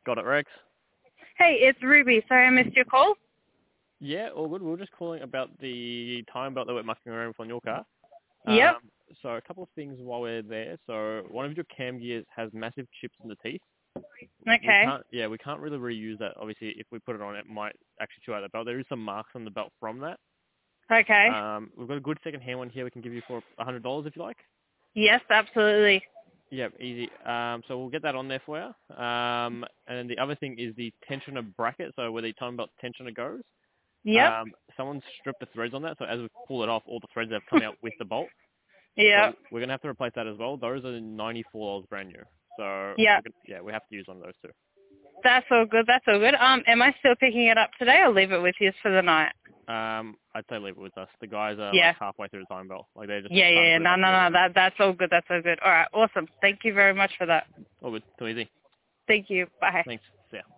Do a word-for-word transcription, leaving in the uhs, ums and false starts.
Got it, Rex. Hey, it's Ruby. Sorry I missed your call. Yeah, all good. We were just calling about the time belt that we're mucking around with on your car. Yep. Um, so a couple of things while we're there. So one of your cam gears has massive chips in the teeth. We Okay. can't, yeah, we can't really reuse that. Obviously, if we put it on, it might actually chew out the belt. There is some marks on the belt from that. Okay. Um, we've got a good second-hand one here we can give you for one hundred dollars if you like. Yes, absolutely. Yep, easy. Um, so we'll get that on there for you. Um, and then the other thing is the tensioner bracket, so where the time belt tensioner goes. Yep. Um, someone's stripped the threads on that, so as we pull it off, all the threads have come out with the bolt. Yep. So we're going to have to replace that as well. Those are ninety-four dollars brand new. So, we're Yep. gonna, yeah, we have to use one of those too. That's all good. That's all good. Um, am I still picking it up today or leave it with you for the night? Um, I'd say leave it with us. The guys are Yeah. like halfway through the time belt. Like they're just Yeah, yeah, starting yeah. to put it No, back no, no. together. That, that's all good. That's all good. All right. Awesome. Thank you very much for that. All good. Too easy. Thank you. Bye. Thanks. See ya.